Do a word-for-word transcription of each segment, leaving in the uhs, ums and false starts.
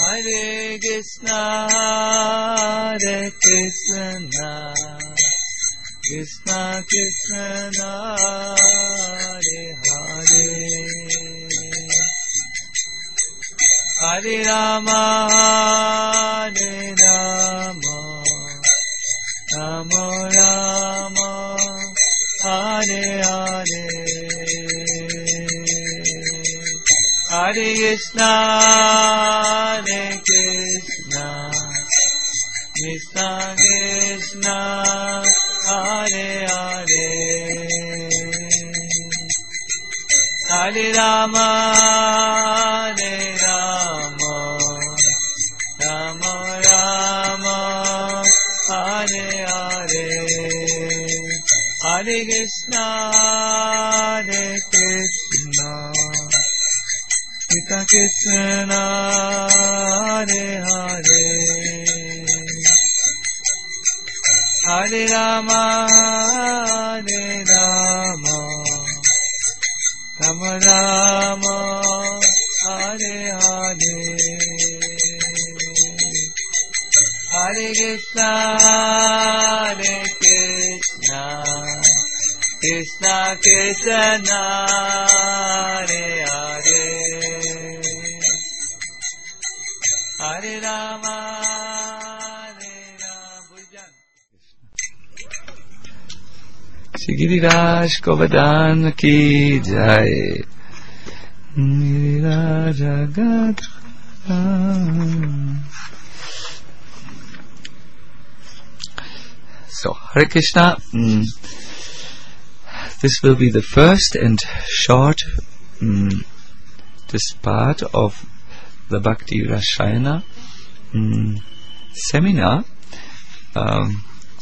Hare Krishna, Hare Krishna, Krishna Krishna, Hare Hare, Hare Rama, Hare Rama, Rama Rama, Hare Hare, Hare Krishna, Hare Krishna, Krishna Krishna, Hare Hare, Hare Rama, Hare Rama, Rama Rama, Hare Hare, Hare Krishna, Hare Krishna, Krishna Krishna, Hare Hare, Hare Rama, Hare Rama, Rama Rama, Hare Hare, Hare Krishna, Hare Krishna, Krishna Krishna, Hare Hare, Hare Rama, Hare Rama. Shri Giriraj Govardhan ki jai. Giriraj Jagat. So, Hare Krishna. Mm. This will be the first and short mm, this part of the Bhakti Rasayana mm, seminar. Um,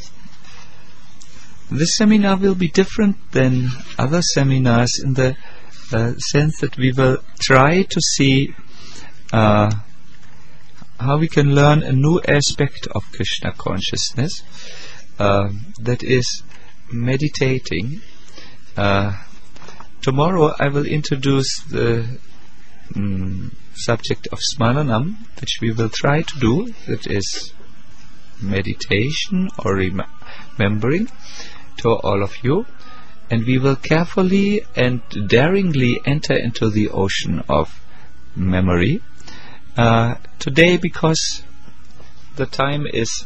this seminar will be different than other seminars in the uh, sense that we will try to see uh, how we can learn a new aspect of Krishna consciousness, uh, that is meditating. Uh, tomorrow I will introduce the mm, subject of Smaranam, which we will try to do, that is meditation or rem- remembering, to all of you, and we will carefully and daringly enter into the ocean of memory. Uh, today, because the time is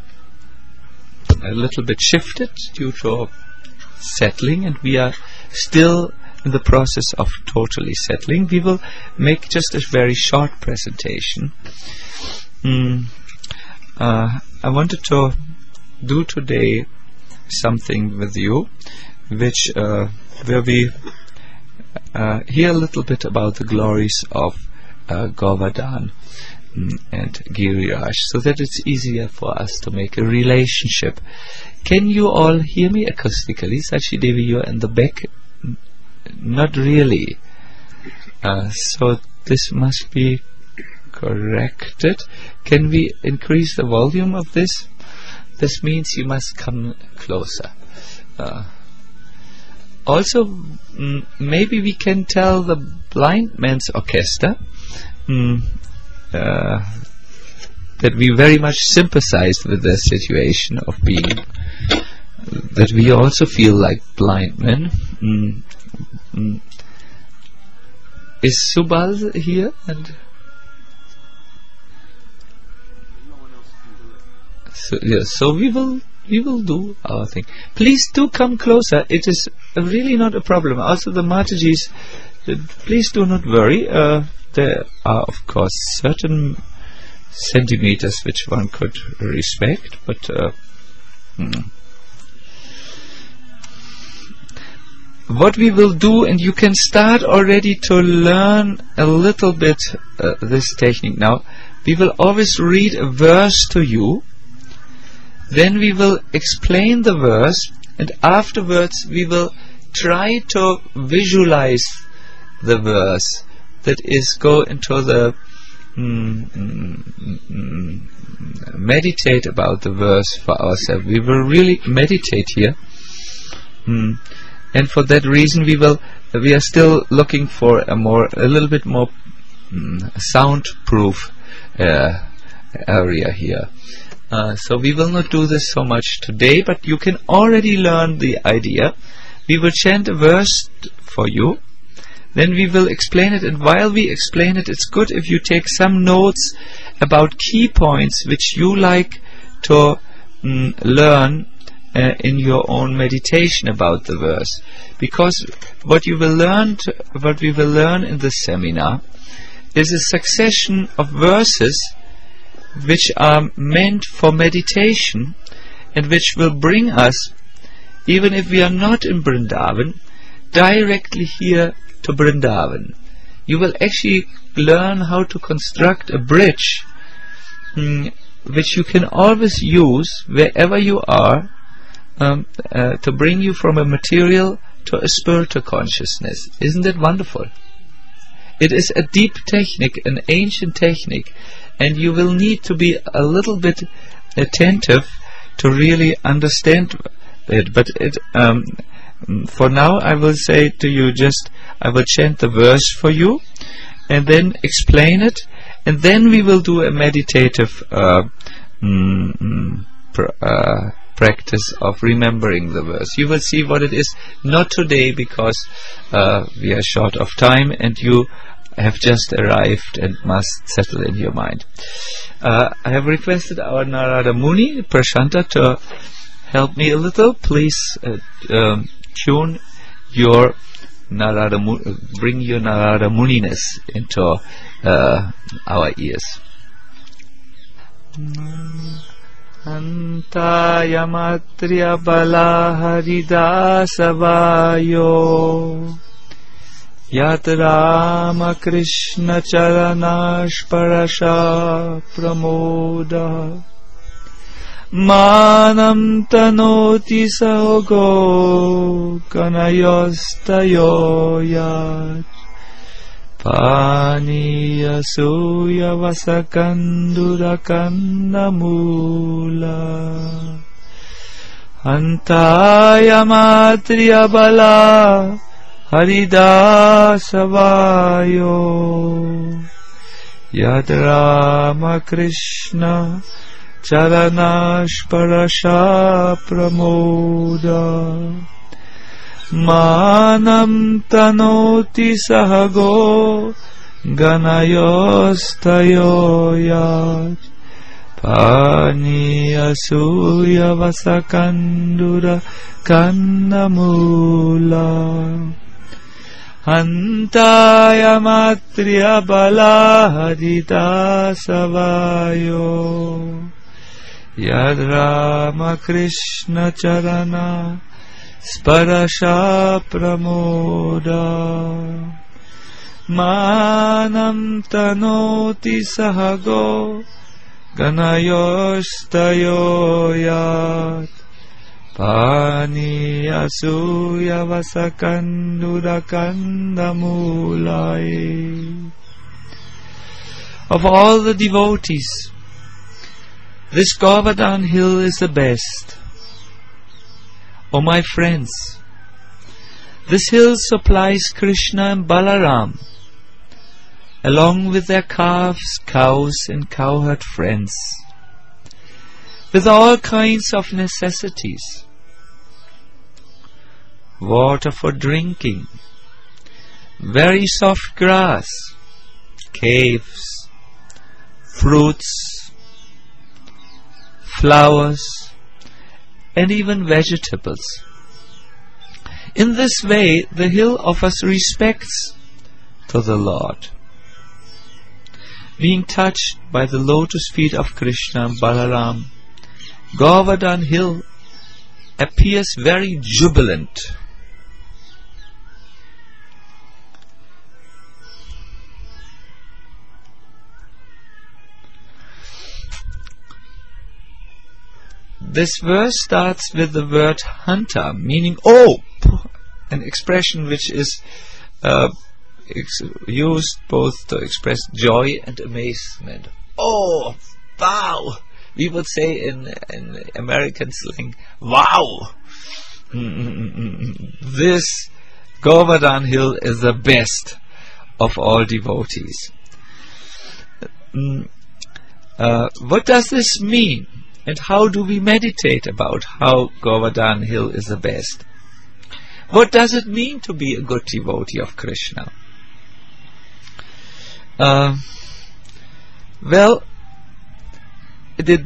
a little bit shifted due to settling, and we are still in the process of totally settling, we will make just a very short presentation. Mm, uh, I wanted to do today something with you, which uh, where we uh, hear a little bit about the glories of uh, Govardhan mm, and Giriraj, so that it's easier for us to make a relationship. Can you all hear me acoustically? Sachi Devi, you are in the back. N- not really. Uh, so this must be corrected. Can we increase the volume of this? This means you must come closer. Uh, also, mm, maybe we can tell the Blind Man's Orchestra mm, uh, that we very much sympathize with the situation of being, that we also feel like blind men. Mm, mm. Is Subal here? And so, yeah, so we will we will do our thing. Please do come closer. It is really not a problem. Also, the Matajis, uh, please do not worry. Uh, there are, of course, certain centimeters which one could respect, but uh, hmm. what we will do, and you can start already to learn a little bit uh, this technique now. We will always read a verse to you, then we will explain the verse, and afterwards we will try to visualize the verse, that is, go into the Mm, mm, mm, meditate about the verse for ourselves. We will really meditate here, mm. and for that reason we will we are still looking for a more a little bit more mm, soundproof uh, area here. Uh, so we will not do this so much today, but you can already learn the idea. We will chant a verse for you, then we will explain it, and while we explain it, it's good if you take some notes about key points which you like to mm, learn uh, in your own meditation about the verse. Because what you will learn, to, what we will learn in this seminar is a succession of verses which are meant for meditation and which will bring us, even if we are not in Vrindavan, directly here to Vrindavan. You will actually learn how to construct a bridge mm, which you can always use wherever you are um, uh, to bring you from a material to a spiritual consciousness. Isn't it wonderful? It is a deep technique, an ancient technique, and you will need to be a little bit attentive to really understand it. But it, um, for now, I will say to you, just I will chant the verse for you, and then explain it, and then we will do a meditative uh, mm, pr uh, practice of remembering the verse. You will see what it is. Not today, because uh, we are short of time, and you have just arrived and must settle in your mind. Uh, I have requested our Narada Muni, Prashanta, to help me a little. Please uh, um, tune your Narada Muni, bring your Narada Muniness into uh, our ears. Antaya matriya bala haridasa vayo Yat Rama Krishna Charanash Parasha Pramoda Manam Tanoti Sahogo Kanayostayo Yat Paniya Suya Vasakandura Kandamula Antaya Matriya Bala Haridasa vayo Yad Rama Krishna Charanash Parasha Pramoda Manam Tanoti Sahago Ganayostayo Yad Pani Asuya Vasakandura Kandamula Antaya matriya bala haridasa vayo Yad Rama Krishna Charana Sparasha Pramoda Manam Tanoti Sahago Ganayostayo Yad Pani Asuya Vasakandura Kandamulai. Of all the devotees, this Govardhan hill is the best. O my friends, this hill supplies Krishna and Balaram, along with their calves, cows and cowherd friends, with all kinds of necessities. Water for drinking, very soft grass, caves, fruits, flowers, and even vegetables. In this way, the hill offers respects to the Lord. Being touched by the lotus feet of Krishna and Balaram, Govardhan hill appears very jubilant. This verse starts with the word hanta, meaning oh, an expression which is uh, ex used both to express joy and amazement. Oh, wow! We would say in, in American slang, wow! This Govardhan hill is the best of all devotees. Uh, what does this mean? And how do we meditate about how Govardhan Hill is the best? What does it mean to be a good devotee of Krishna? Uh, well, the,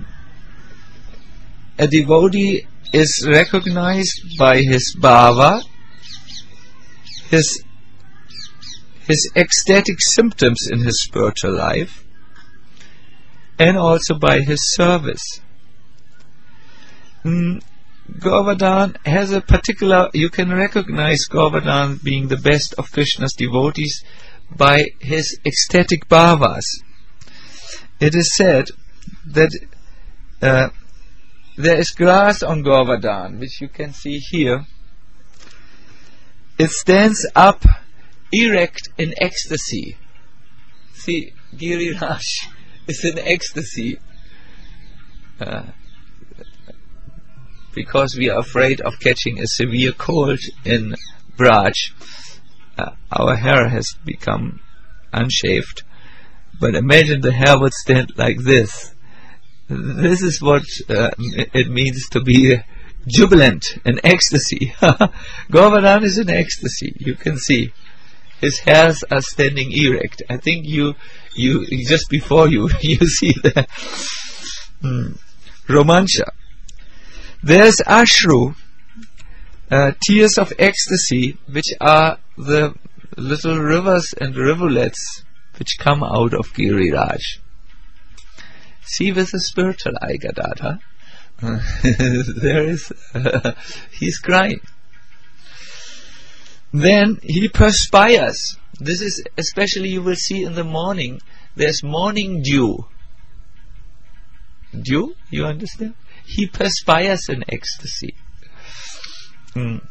a devotee is recognized by his bhava, his his ecstatic symptoms in his spiritual life, and also by his service. Mm, Govardhan has a particular, you can recognize Govardhan being the best of Krishna's devotees by his ecstatic bhavas. It is said that uh, there is grass on Govardhan, which you can see here. It stands up erect in ecstasy. See, Giriraj is in ecstasy. Uh, because we are afraid of catching a severe cold in Braj. Uh, our hair has become unshaved. But imagine the hair would stand like this. This is what uh, it means to be jubilant, in ecstasy. Govardhan is in ecstasy, you can see. His hairs are standing erect. I think you, you just before you, you see the hmm, Romancha. There's Ashru, uh, tears of ecstasy, which are the little rivers and rivulets which come out of Giriraj. See with the spiritual eye, Gadadhar. Uh, there is, uh, he's crying. Then he perspires. This is especially you will see in the morning. There's morning dew. Dew, you understand? He perspires in ecstasy. Mm.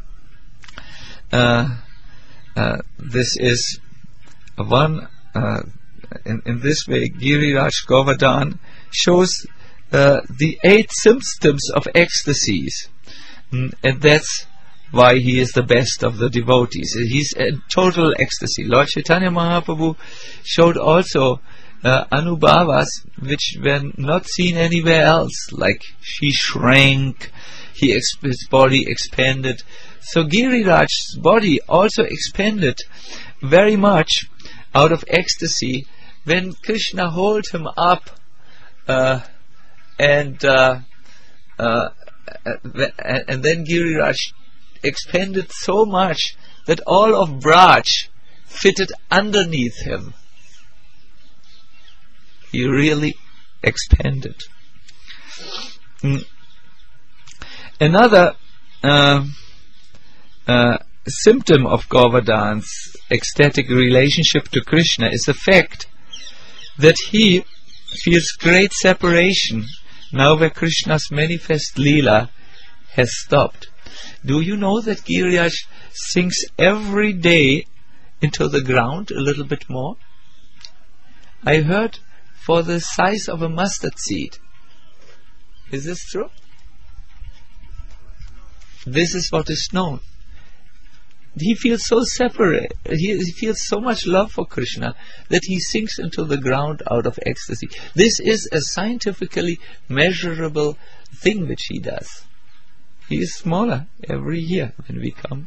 Uh, uh, this is one, uh, in, in this way, Giriraj Govardhan shows uh, the eight symptoms of ecstasies. Mm, and that's why he is the best of the devotees. He's in total ecstasy. Lord Chaitanya Mahaprabhu showed also Uh, anubhavas which were not seen anywhere else, like he shrank, he exp- his body expanded. So Giriraj's body also expanded very much out of ecstasy when Krishna held him up, uh, and uh, uh, uh, and then Giriraj expanded so much that all of Braj fitted underneath him. He really expanded. Mm. Another uh, uh, symptom of Govardhan's ecstatic relationship to Krishna is the fact that he feels great separation now where Krishna's manifest Leela has stopped. Do you know that Giriraj sinks every day into the ground a little bit more? I heard for the size of a mustard seed. Is this true? This is what is known. He feels so separate, he, he feels so much love for Krishna that he sinks into the ground out of ecstasy. This is a scientifically measurable thing which he does. He is smaller every year when we come.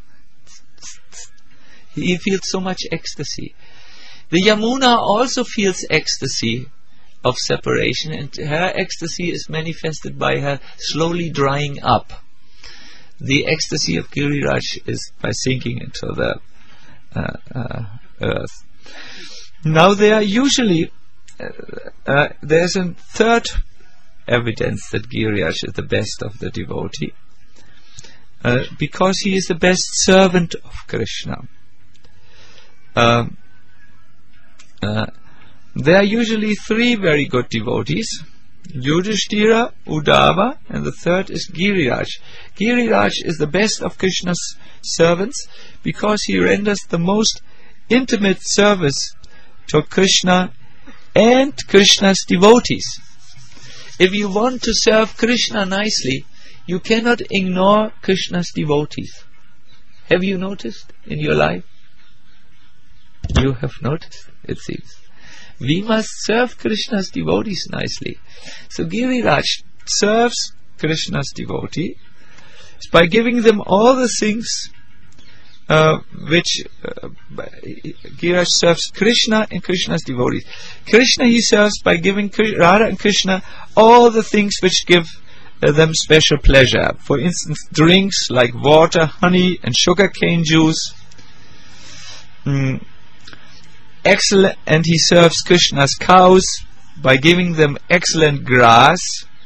He feels so much ecstasy. The Yamuna also feels ecstasy of separation, and her ecstasy is manifested by her slowly drying up. The ecstasy of Giriraj is by sinking into the uh, uh, earth. Now there are usually uh, uh, there's a third evidence that Giriraj is the best of the devotee, uh, because he is the best servant of Krishna. Um, uh, There are usually three very good devotees: Yudhishthira, Uddhava, and the third is Giriraj. Giriraj is the best of Krishna's servants because he renders the most intimate service to Krishna and Krishna's devotees. If you want to serve Krishna nicely, you cannot ignore Krishna's devotees. Have you noticed in your life? You have noticed, it seems. we must serve Krishna's devotees nicely. So Giriraj serves Krishna's devotee by giving them all the things uh, which uh, Giriraj serves Krishna and Krishna's devotees. Krishna he serves by giving Radha and Krishna all the things which give uh, them special pleasure. For instance, drinks like water, honey and sugarcane juice. Mm. Excellent, and he serves Krishna's cows by giving them excellent grass.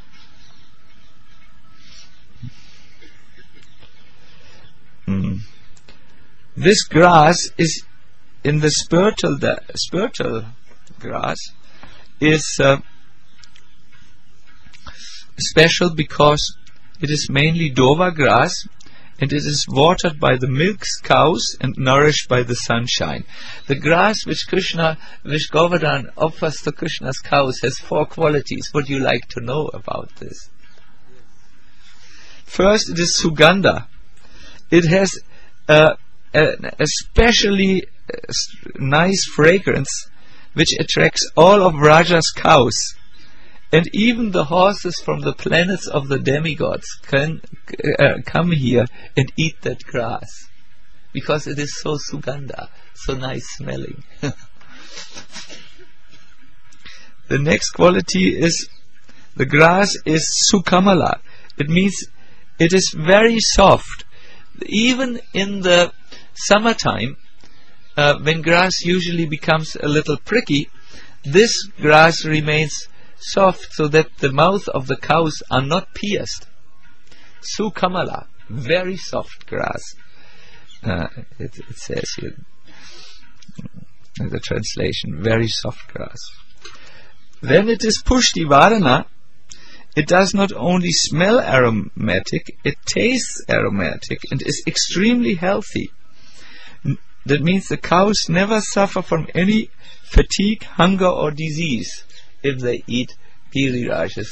Mm. This grass is in the spiritual the spiritual grass is uh, special because it is mainly Dova grass, and it is watered by the milk cows and nourished by the sunshine. The grass which Krishna, which Govardhan offers to Krishna's cows has four qualities. Would you like to know about this? First, it is Sugandha. It has uh, a especially uh, nice fragrance which attracts all of Raja's cows. And even the horses from the planets of the demigods can uh, come here and eat that grass, because it is so Sugandha, so nice smelling. The next quality is the grass is Sukamala. It means it is very soft. Even in the summertime, uh, when grass usually becomes a little pricky, this grass remains soft, so that the mouth of the cows are not pierced. Sukamala, very soft grass. Uh, it, it says here in the translation, very soft grass. Then it is Pushti Vardhana. It does not only smell aromatic, it tastes aromatic and is extremely healthy. That means the cows never suffer from any fatigue, hunger or disease if they eat Giriraj's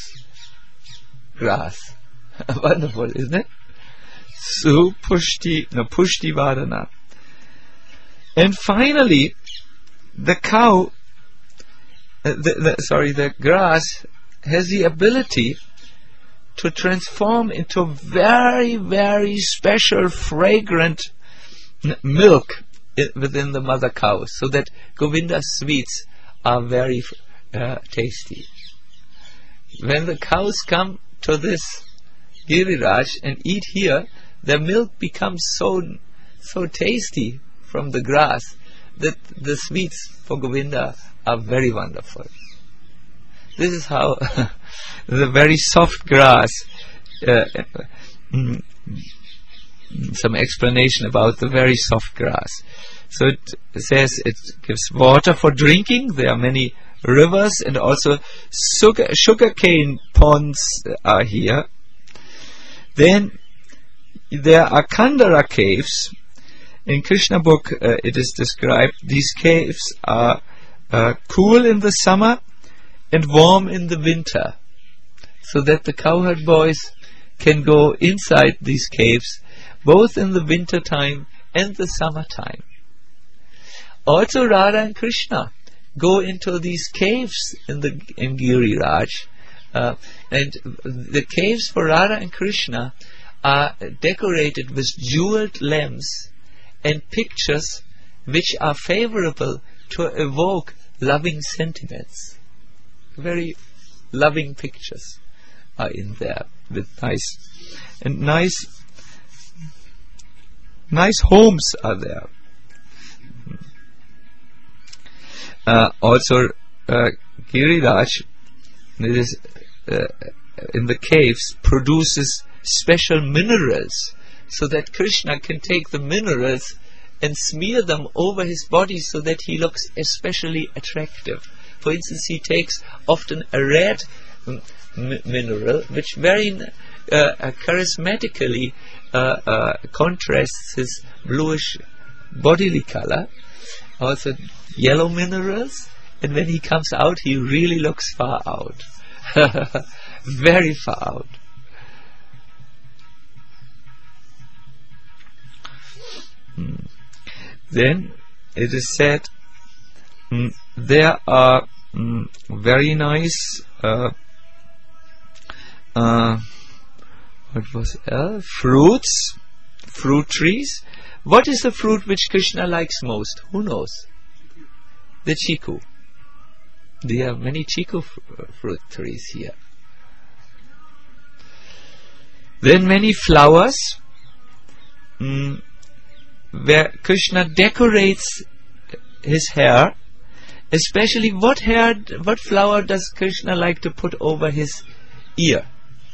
grass. Wonderful, isn't it? So Pushti, no, Pushti Vardhana. And finally, the cow, uh, the, the, sorry, the grass has the ability to transform into very, very special, fragrant n- milk I- within the mother cow, so that Govinda's sweets are very uh, tasty. When the cows come to this Giriraj and eat here, the milk becomes so so tasty from the grass that the sweets for Govinda are very wonderful. This is how the very soft grass, uh, mm, some explanation about the very soft grass. So it says it gives water for drinking. There are many rivers, and also sugar, sugarcane ponds are here. Then there are Kandara caves. In Krishna book uh, it is described these caves are uh, cool in the summer and warm in the winter, so that the cowherd boys can go inside these caves both in the winter time and the summer time. Also Radha and Krishna go into these caves in the in Giriraj, uh, and the caves for Radha and Krishna are decorated with jeweled lamps and pictures which are favorable to evoke loving sentiments. Very loving pictures are in there with nice and nice nice homes are there. Uh, also uh, Giriraj, it is, uh, in the caves, produces special minerals, so that Krishna can take the minerals and smear them over his body so that he looks especially attractive. For instance, he takes often a red m- mineral which very uh, charismatically uh, uh, contrasts his bluish bodily color. Also yellow minerals, and when he comes out he really looks far out. Very far out. Hmm. Then it is said, mm, there are mm, very nice uh, uh, what was uh, fruits, fruit trees. What is the fruit which Krishna likes most? Who knows? The chiku. There are many chiku f fruit trees here. Then many flowers, mm, where Krishna decorates his hair. Especially, what hair, what flower does Krishna like to put over his ear?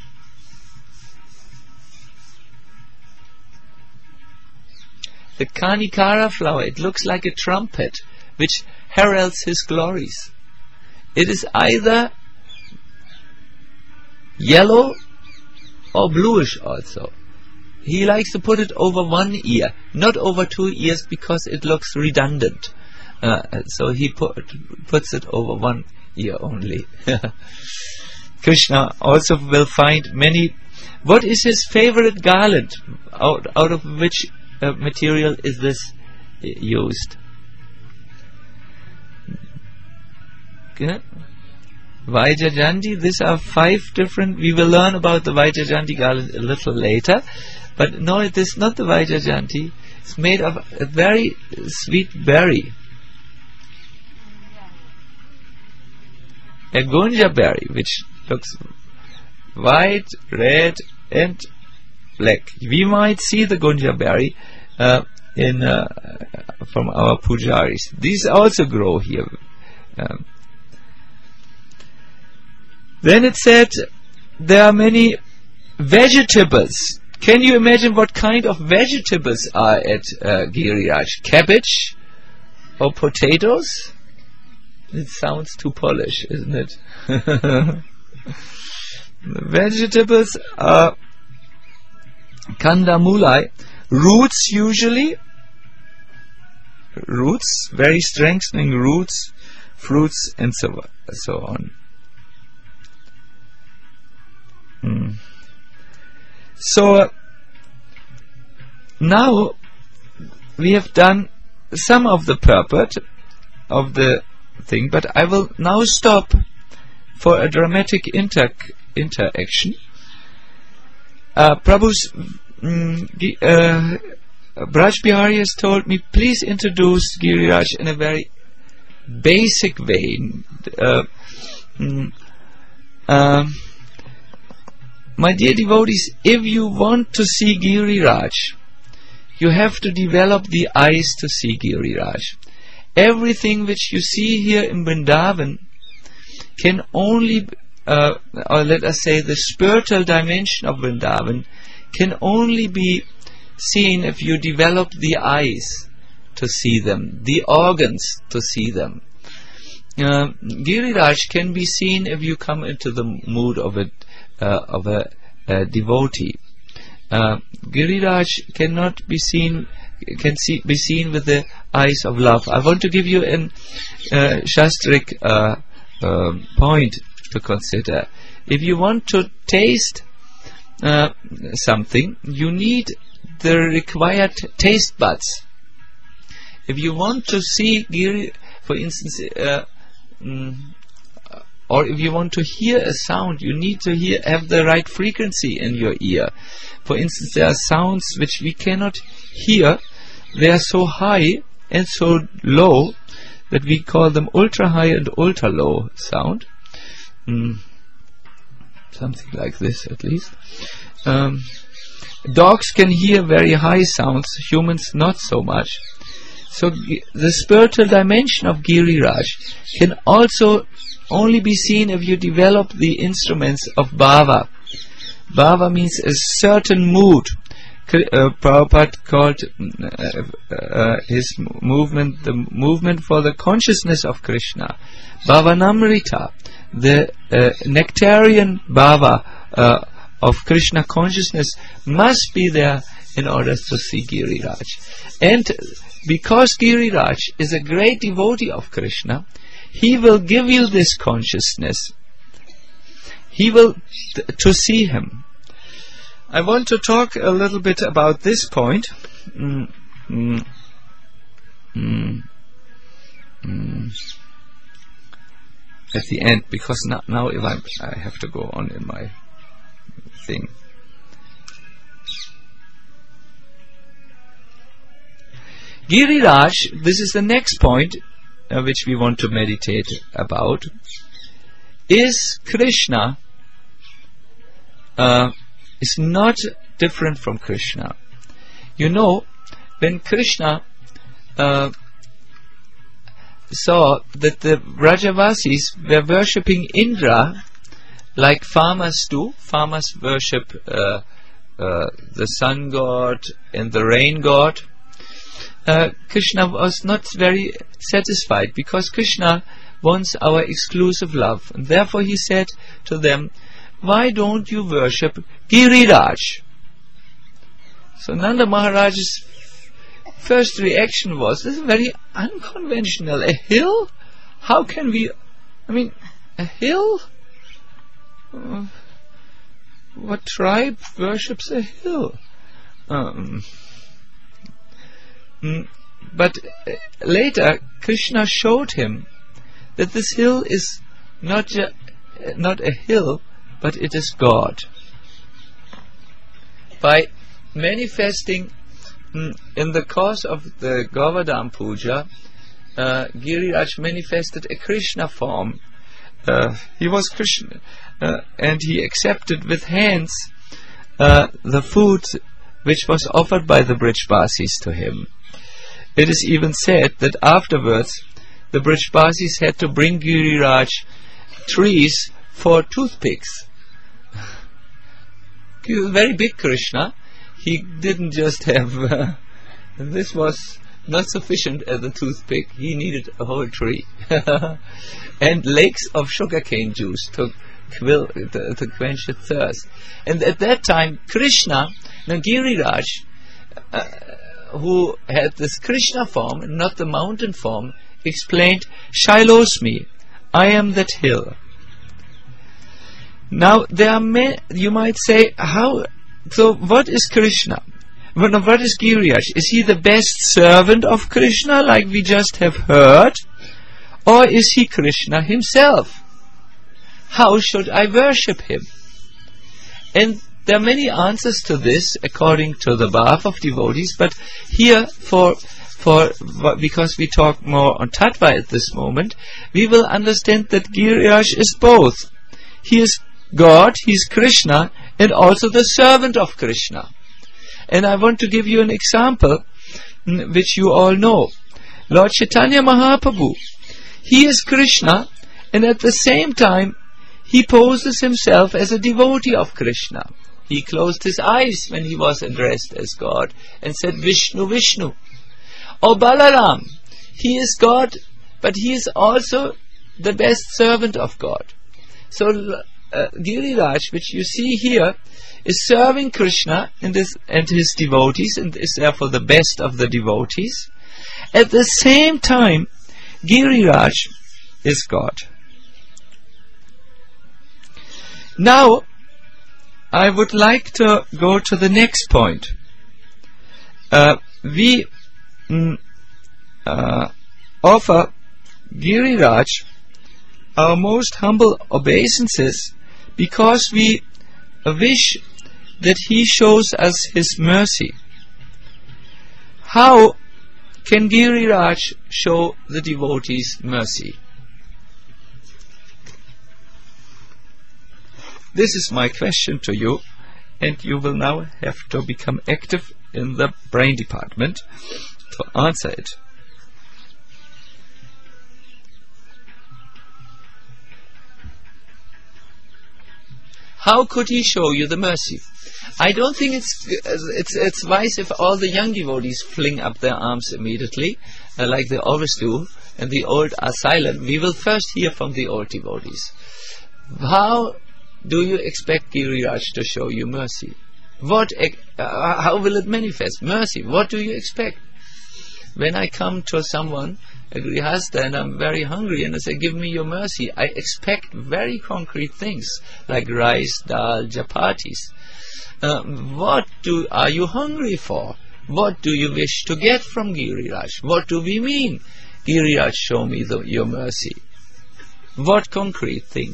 The Kanikara flower. It looks like a trumpet, which heralds his glories. It is either yellow or bluish also. He likes to put it over one ear, not over two ears, because it looks redundant. Uh, so he put, puts it over one ear only. Krishna also will find many. What is his favorite garland? Out, out of which uh, material is this used? Okay. Vaijayanti. These are five different. We will learn about the Vaijayanti garland a little later. But no, it is not the Vaijayanti. It's made of a very sweet berry. A gunja berry, which looks white, red, and black. We might see the gunja berry uh, in uh, from our pujaris. These also grow here. Um, then it said there are many vegetables. Can you imagine what kind of vegetables are at uh, Giriraj? Cabbage or potatoes? It sounds too Polish, isn't it? The vegetables are kandamulai, roots usually, roots, very strengthening roots, fruits, and so, so on. Hmm. So uh, now we have done some of the purport of the thing, but I will now stop for a dramatic inter interaction. Uh, Prabhu's mm, uh, Braj Bihari has told me, please introduce Giriraj in a very basic way. Uh, mm, um, my dear devotees, if you want to see Giriraj, you have to develop the eyes to see Giriraj. Everything which you see here in Vrindavan can only, uh, or let us say the spiritual dimension of Vrindavan, can only be seen if you develop the eyes to see them, the organs to see them. Uh, Giriraj can be seen if you come into the mood of a, uh, of a, a devotee. Uh, Giriraj cannot be seen, can see, be seen with the eyes of love. I want to give you an uh, Shastric uh, uh, point to consider. If you want to taste uh, something, you need the required taste buds. If you want to see Giri, for instance, uh, mm, or if you want to hear a sound, you need to hear have the right frequency in your ear. For instance, there are sounds which we cannot hear. They are so high and so low that we call them ultra high and ultra low sound. Mm, something like this, at least. Um, dogs can hear very high sounds, humans not so much. So the spiritual dimension of Giriraj can also only be seen if you develop the instruments of bhava. Bhava means a certain mood. Uh, Prabhupada called uh, uh, his movement the movement for the consciousness of Krishna. Bhavanamrita, the uh, nectarian bhava uh, of Krishna consciousness must be there in order to see Giriraj. And because Giriraj is a great devotee of Krishna, he will give you this consciousness. He will th to see him. I want to talk a little bit about this point. Mm, mm, mm, mm. at the end, because now, now if I'm, I have to go on in my thing. Giriraj, this is the next point uh, which we want to meditate about. Is Krishna uh, is not different from Krishna. You know, when Krishna uh, saw that the Brajavasis were worshipping Indra like farmers do, farmers worship uh, uh, the sun god and the rain god, uh, Krishna was not very satisfied, because Krishna wants our exclusive love, and therefore he said to them, why don't you worship Giriraj? So Nanda Maharaj's first reaction was, this is very unconventional. A hill? How can we, I mean, a hill? Uh, what tribe worships a hill? Um, mm, but uh, later Krishna showed him that this hill is not ju- uh, not a hill, but it is God. By manifesting mm, in the course of the Govardhan Puja, uh, Giriraj manifested a Krishna form. Uh, he was Krishna, uh, and he accepted with hands uh, the food which was offered by the Brijbasis to him. It is even said that afterwards the Brijbasis had to bring Giriraj trees for toothpicks. He was a very big Krishna. He didn't just have uh, this was not sufficient as a toothpick. He needed a whole tree and lakes of sugarcane juice to, quill, to, to quench his thirst. And at that time, Krishna, Giriraj, uh, who had this Krishna form and not the mountain form, explained, Shailosmi, I am that hill. Now there are many, you might say, how? So what is Krishna? Well, what is Giriraj? Is he the best servant of Krishna, like we just have heard, or is he Krishna himself? How should I worship him? And there are many answers to this according to the path of devotees, but here for for because we talk more on Tattva at this moment, we will understand that Giriraj is both. He is God, he is Krishna, and also the servant of Krishna. And I want to give you an example mm, which you all know. Lord Chaitanya Mahaprabhu, he is Krishna, and at the same time he poses himself as a devotee of Krishna. He closed his eyes when he was addressed as God and said, Vishnu, Vishnu. Or Balaram, he is God, but he is also the best servant of God. So uh, Giriraj, which you see here, is serving Krishna and his, and his devotees, and is therefore the best of the devotees. At the same time, Giriraj is God. Now, I would like to go to the next point. Uh, we mm, uh, offer Giriraj our most humble obeisances because we wish that he shows us his mercy. How can Giriraj show the devotees mercy? This is my question to you, and you will now have to become active in the brain department to answer it. How could he show you the mercy? I don't think it's it's it's wise if all the young devotees fling up their arms immediately, uh, like they always do, and the old are silent. We will first hear from the old devotees. How do you expect Giriraj to show you mercy? What? Uh, how will it manifest? Mercy. What do you expect? When I come to someone, a grihastha, and I'm very hungry, and I say, give me your mercy, I expect very concrete things, like rice, dal, chapatis. Uh, what do are you hungry for? What do you wish to get from Giriraj? What do we mean? Giriraj, show me the, your mercy. What concrete things?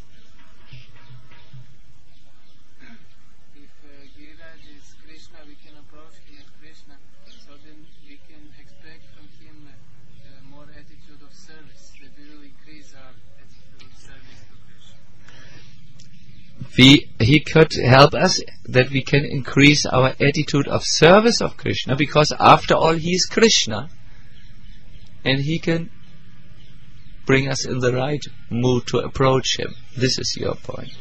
If uh, Giriraj is Krishna, we can approach him as Krishna, so then we can expect from him uh, uh, more attitude of service. That we will increase our attitude of service to Krishna. We, he could help us that we can increase our attitude of service of Krishna, because after all he is Krishna, and he can bring us in the right mood to approach him. This is your point.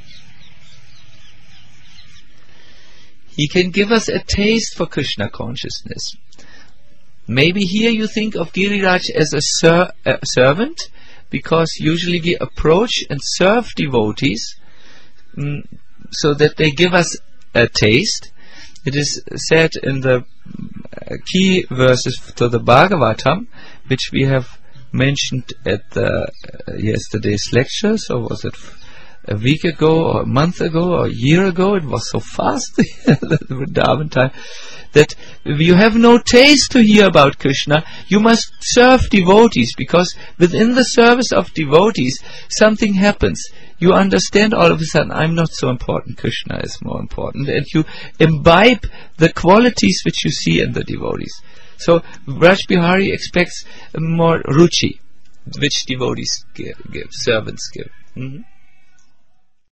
He can give us a taste for Krishna consciousness. Maybe here you think of Giriraj as a, ser- a servant, because usually we approach and serve devotees mm, so that they give us a taste. It is said in the uh, key verses to the Bhagavatam, which we have mentioned at the uh, yesterday's lectures, or was it a week ago, or a month ago, or a year ago? It was so fast, the Vrindavan time, that if you have no taste to hear about Krishna, you must serve devotees, because within the service of devotees something happens. You understand all of a sudden, I'm not so important, Krishna is more important, and you imbibe the qualities which you see in the devotees. So Vraj Bihari expects more ruchi, which devotees give, give servants give. Mm-hmm.